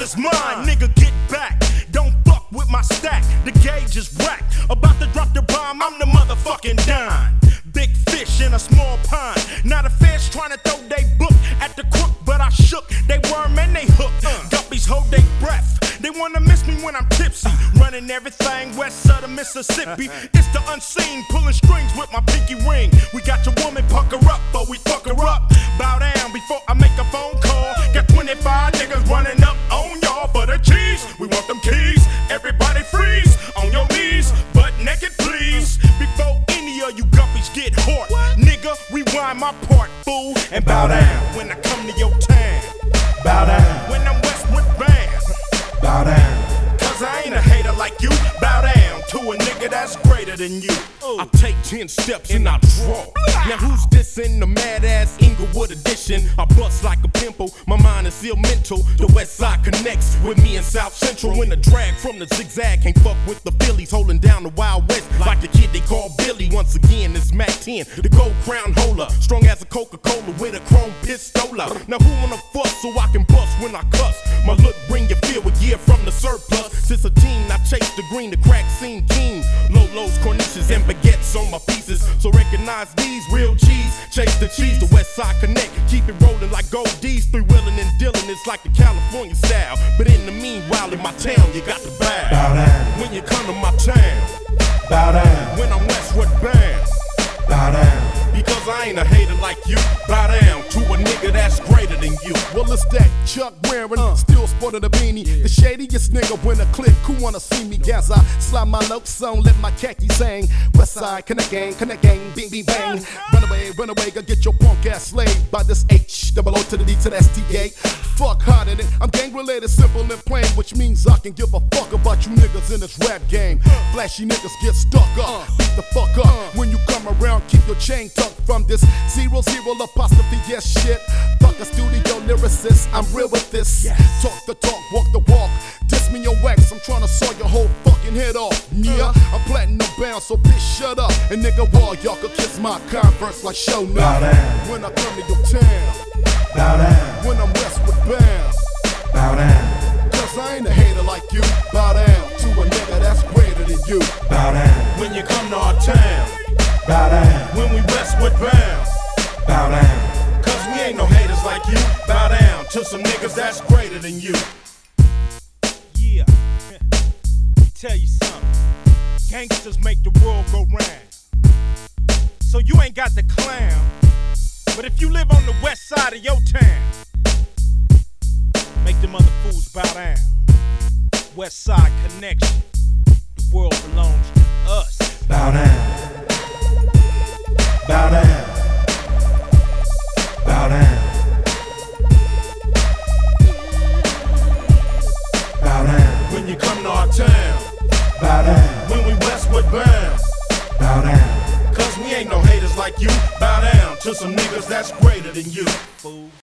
is mine, nigga, get back. Don't fuck with my stack, the gauge is whack. About to drop the bomb, I'm the motherfucking dime. Big fish in a small pond. Not a fish trying to throw they book at the crook, but I shook. They worm and they hook. Guppies hold they breath. They wanna miss me when I'm tipsy. Running everything west of the Mississippi. It's the unseen, pulling strings with my pinky ring. We got your woman pucker up, but we fuck her up. Bow down before I make a phone call. Got 25 niggas running up on y'all for the cheese. We want them keys. Everybody freeze on your knees, butt naked please. Before any of you guppies get hot, nigga, rewind my part, fool, and bow down when I come to your town. Bow down when I'm Westwood Bound. Bow down, cause I ain't a hater like you. Bow down to a nigga that's greater than you. I take 10 steps and I draw. Now who's this in the mad ass Inglewood edition? I bust like a pimple, my mind is still mental. The West Side connects with me in South Central. When the drag from the zigzag can't fuck with the Phillies, holding down the Wild West like the kid they call Billy. Once again, it's Mac 10, the gold crown holder, strong as a Coca-Cola with a chrome pistola. Now who wanna fuss so I can bust when I cuss? My look bring you feel a year from the surplus. Since a teen, I chase the green, the crack scene keen. Lolos, corniches, and baguettes on my pieces. So recognize these real G's. Chase the cheese, the West Side connect. Keep it rolling like gold D's. Three-wheeling and dealing, it's like the California style. But in the meanwhile, in my town, you got to bow. Bow down. When you come to my town. Bow down. When I'm Westwood Bound. Bow down. Because I ain't a hater like you. Bow down to a nigga that's greater than you. Well, it's that Chuck wearing, still sporting a beanie. The shadiest nigga when a click, who wanna see me as I slide my notes on, let my khakis hang. Westside, connect gang, bing, bing, bang. Run away, go get your punk ass slayed by this H, double O to the D to the STA. Fuck harder than I'm gang related, simple and plain, which means I can give a fuck about you niggas in this rap game. Flashy niggas get stuck up, beat the fuck up. When you come around, keep your chain tucked from this 00 apostrophe yes shit. Fuck a studio lyricist, I'm real with this. Talk the talk, walk the walk. Diss me your wax, I'm tryna saw your whole fucking head off. Yeah, I'm platinum bound, so bitch shut up. And nigga, wall, y'all could kiss my Converse like show now. Bow down. When I come to your town. Bow down. When I'm Westwood Bound. Bow down. Cause I ain't a hater like you. Bow down to a nigga that's greater than you. Bow down. When you come to our town. Bow down. When we Westwood Bound. Bow down. Cause we ain't no haters like you. Bow down to some niggas that's greater than you. Yeah. Let me tell you something. Gangsters make the world go round. So you ain't got the clown. But if you live on the west side of your town, make them other fools bow down. West Side Connection. The world belongs to us. Bow down. Bow down. Bow down. Bow down. When you come to our town. Bow down. When we Westwood Bound. Bow down. Cause we ain't no haters like you. Bow down to some niggas that's greater than you. Fool.